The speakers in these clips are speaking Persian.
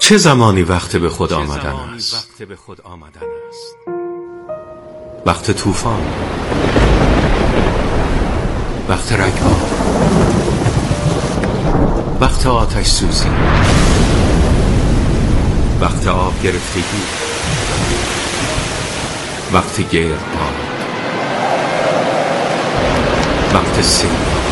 چه زمانی وقت به خود آمدن است؟ وقت طوفان، وقت رگها، وقت آتش سوزی، وقت آب گرفتگی، وقت گردباد، وقت سیل،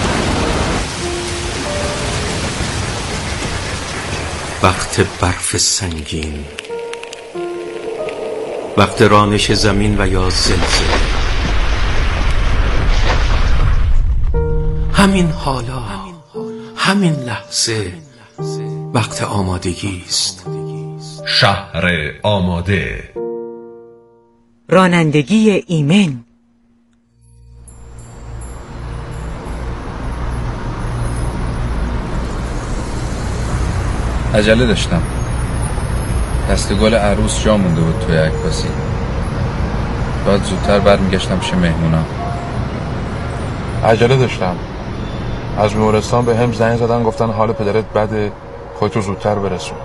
وقت برف سنگین، وقت رانش زمین و یا زلزله. همین حالا، همین لحظه وقت آمادگی است. شهر آماده، رانندگی ایمن. عجله داشتم. دست گل عروس جا مونده بود توی عکاسی. باید زودتر برمیگشتم پیش مهمونم. عجله داشتم. از بیمارستان به هم زنگ زدن گفتن حال پدرت بده، خودتو زودتر برسون.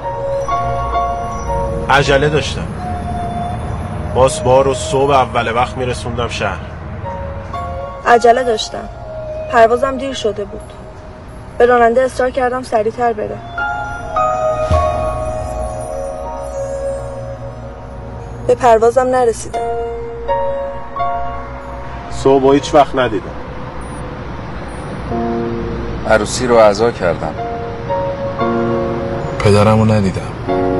عجله داشتم. باز بارو صبح اول وقت میرسوندم شهر. عجله داشتم. پروازم دیر شده بود. به راننده اصرار کردم سریعتر بره. به پروازم نرسیدم. صبح هیچ وقت ندیدم. عروسی رو عزا کردم. پدرمو ندیدم.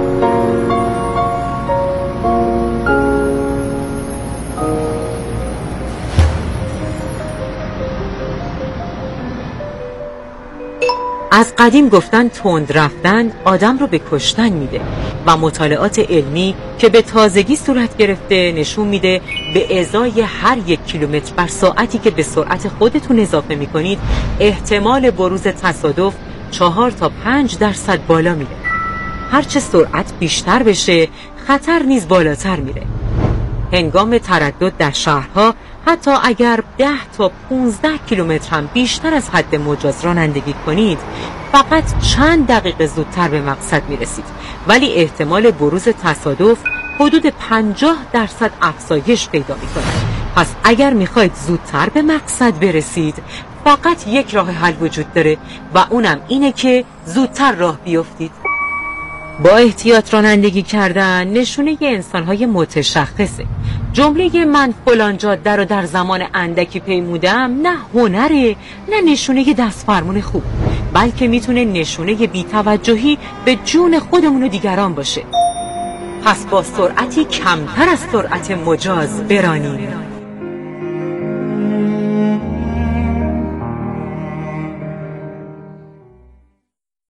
از قدیم گفتن تند رفتن آدم رو به کشتن میده و مطالعات علمی که به تازگی صورت گرفته نشون میده به ازای هر 1 کیلومتر بر ساعتی که به سرعت خودتون اضافه میکنید احتمال بروز تصادف 4 تا 5% بالا میره. هرچه سرعت بیشتر بشه خطر نیز بالاتر میره. هنگام تردد در شهرها حتی اگر 10 تا 15 کیلومتر هم بیشتر از حد مجاز رانندگی کنید فقط چند دقیقه زودتر به مقصد میرسید، ولی احتمال بروز تصادف حدود 50% افزایش پیدا میکنه. پس اگر میخواید زودتر به مقصد برسید فقط یک راه حل وجود داره و اونم اینه که زودتر راه بیفتید. با احتیاط رانندگی کردن نشونه انسان‌های متشخصه. جمله من فلان جاده رو در زمان اندکی پیمودم نه هنره نه نشونه دست فرمون خوب، بلکه میتونه نشونه بی‌توجهی به جون خودمون و دیگران باشه. پس با سرعتی کمتر از سرعت مجاز برانیم.